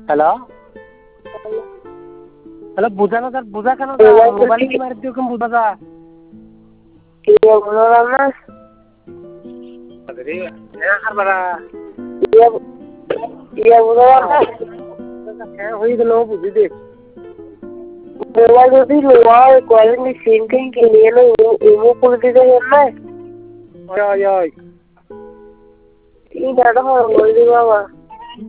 hello hello বুঝানো যার বুঝা কেন মোবাইল কি মারি দিও কেন বুঝা যা কি বলো না আরে হারবারা ইয়া বলো না হ্যাঁ হয়ে গেল বুঝি দে মোবাইল যদি লোয়ার কোয়ালিটি সিনকিং के लिए लो वो कर दीजिए ना ওই ওই ये दादा हो बोल दी बाबा